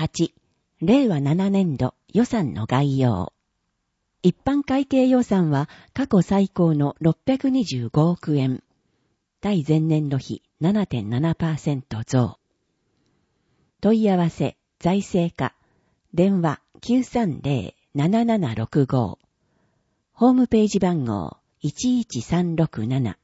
8、令和7年度予算の概要。一般会計予算は過去最高の625億円。対前年度比 7.7% 増。問い合わせ、財政課、電話 930-7765。ホームページ番号11367。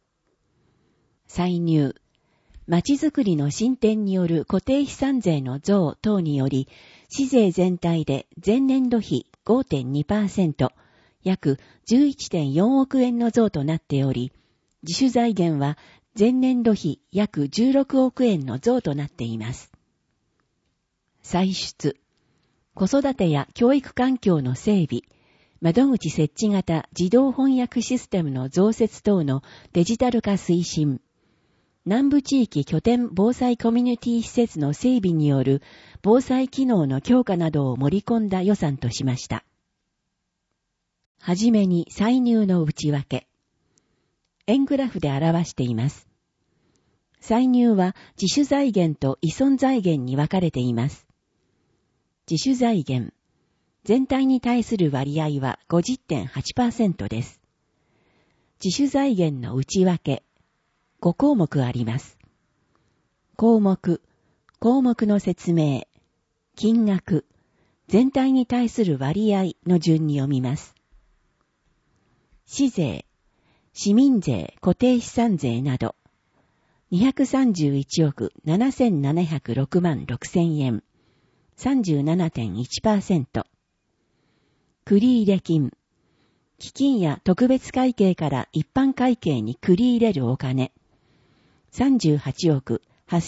歳入。まちづくりの進展による固定資産税の増等により、市税全体で前年度比 5.2%、約 11.4 億円の増となっており、自主財源は前年度比約16億円の増となっています。歳出。子育てや教育環境の整備、窓口設置型自動翻訳システムの増設等のデジタル化推進、南部地域拠点防災コミュニティ施設の整備による防災機能の強化などを盛り込んだ予算としました。はじめに歳入の内訳。円グラフで表しています。歳入は自主財源と依存財源に分かれています。自主財源。全体に対する割合は 50.8% です。自主財源の内訳。5項目あります。項目の説明、金額、全体に対する割合の順に読みます。市税、市民税、固定資産税など、231億7706万6000円、37.1%。繰入金、基金や特別会計から一般会計に繰り入れるお金、38億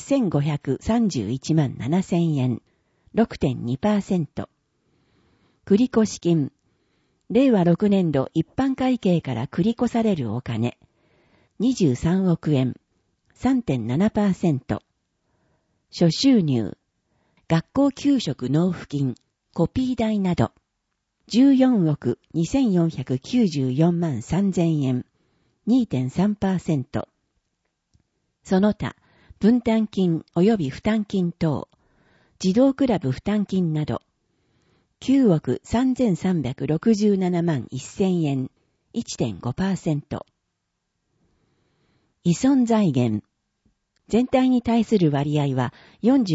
8531万7000円、6.2%。繰越金、令和6年度一般会計から繰越されるお金、23億円、3.7%。諸収入、学校給食納付金、コピー代など、14億2494万3000円、2.3%。その他、分担金及び負担金等、児童クラブ負担金など、9億3367万1000円、1.5%。依存財源。全体に対する割合は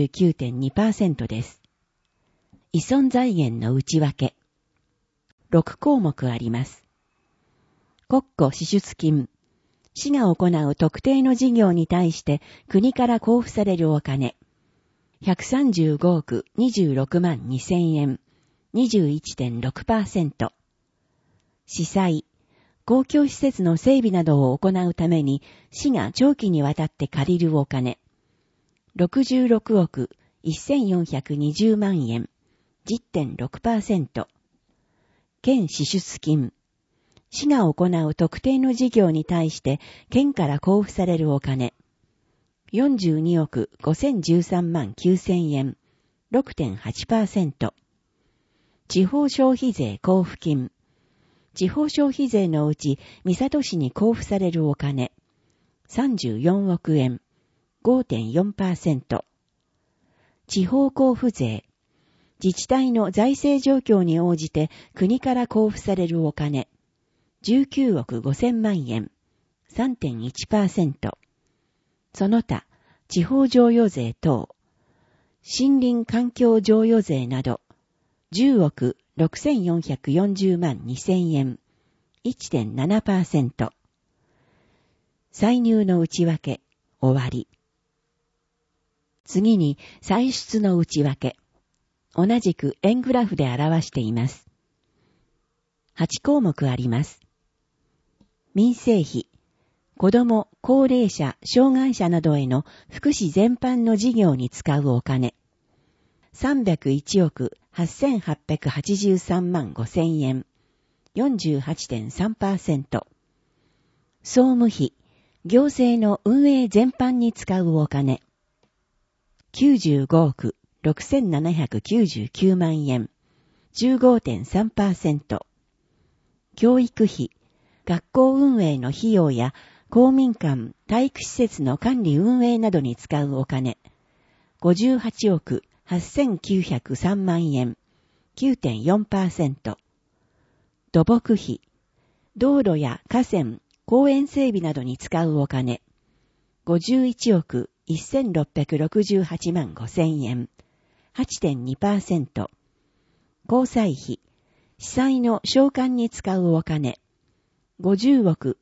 49.2% です。依存財源の内訳。6項目あります。国庫支出金。市が行う特定の事業に対して国から交付されるお金。135億26万2000円。21.6%。市債。公共施設の整備などを行うために市が長期にわたって借りるお金。66億1420万円。10.6%。県支出金。市が行う特定の事業に対して県から交付されるお金。42億5013万9000円。6.8%。地方消費税交付金。地方消費税のうち三郷市に交付されるお金。34億円。5.4%。地方交付税。自治体の財政状況に応じて国から交付されるお金。19億5000万円。3.1%。その他、地方譲与税等、森林環境譲与税など、10億6440万2000円。1.7%。歳入の内訳、終わり。次に、歳出の内訳。同じく円グラフで表しています。8項目あります。民生費、子ども、高齢者、障害者などへの福祉全般の事業に使うお金。301億8883万5000円。48.3%。総務費、行政の運営全般に使うお金。95億6799万円。15.3%。教育費、学校運営の費用や公民館、体育施設の管理運営などに使うお金。58億 8903万円、9.4%。土木費、道路や河川、公園整備などに使うお金、51億1668万5000円、8.2%。交際費、司祭の召喚に使うお金、50億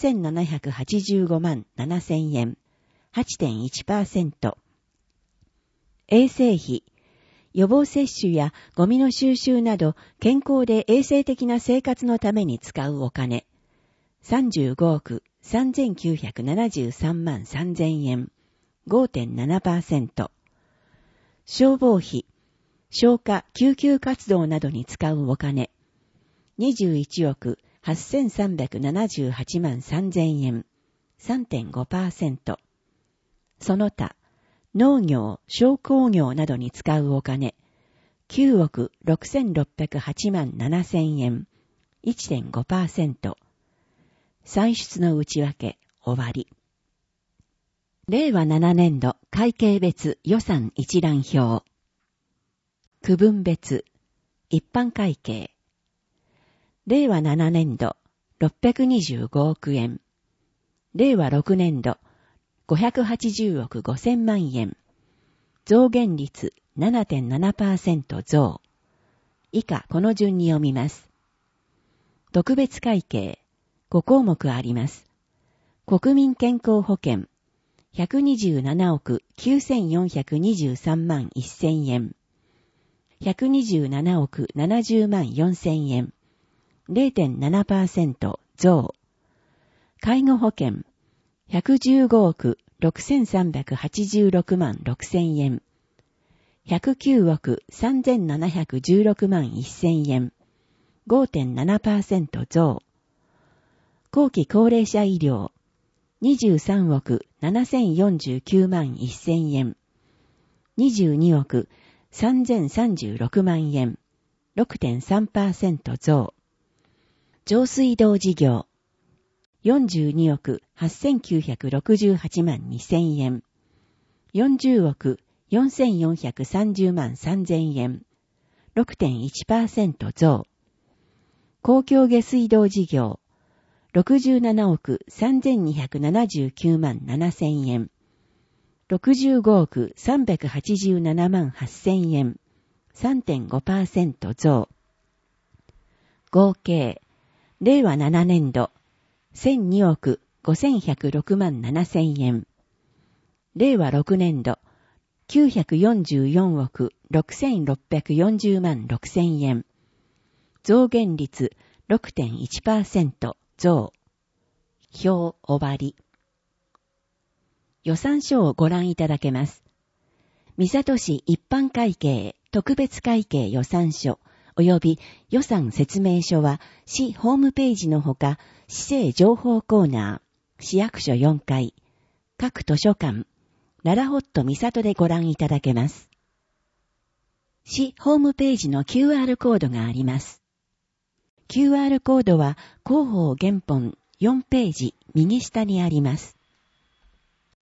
4785万7000円、8.1%。衛生費、予防接種やゴミの収集など健康で衛生的な生活のために使うお金、35億3973万3000円、5.7%。消防費、消火・救急活動などに使うお金、21億8378万3000円、3.5%。その他、農業・商工業などに使うお金、9億6608万7000円、1.5%。歳出の内訳、終わり。令和7年度会計別予算一覧表。区分別、一般会計。令和7年度625億円。令和6年度580億5000万円。増減率 7.7% 増。以下この順に読みます。特別会計、5項目あります。国民健康保険、127億9423万1000円。127億70万4000円。0.7% 増。介護保険、115億6386万6000円。109億3716万1000円。5.7% 増。後期高齢者医療、23億7049万1000円。22億3036万円。6.3% 増。上水道事業、42億8968万2000円。40億4430万3000円。6.1% 増。公共下水道事業、67億3279万7000円。65億387万8000円。3.5% 増。合計、令和7年度、1002億5106万7000円。令和6年度、944億6640万6000円。増減率 6.1% 増。表終わり。予算書をご覧いただけます。三郷市一般会計特別会計予算書及び予算説明書は市ホームページのほか、市政情報コーナー、市役所4階、各図書館、ララホット三郷でご覧いただけます。市ホームページの QR コードがあります。QR コードは広報原本4ページ右下にあります。